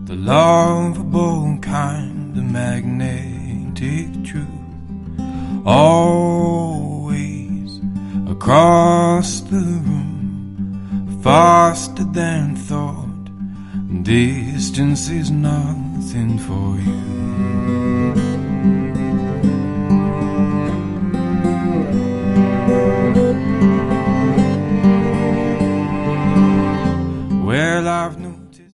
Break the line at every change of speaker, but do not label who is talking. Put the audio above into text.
the lovable kind, the magnetic truth. Always across the room, faster than thought. Distance is nothing for you.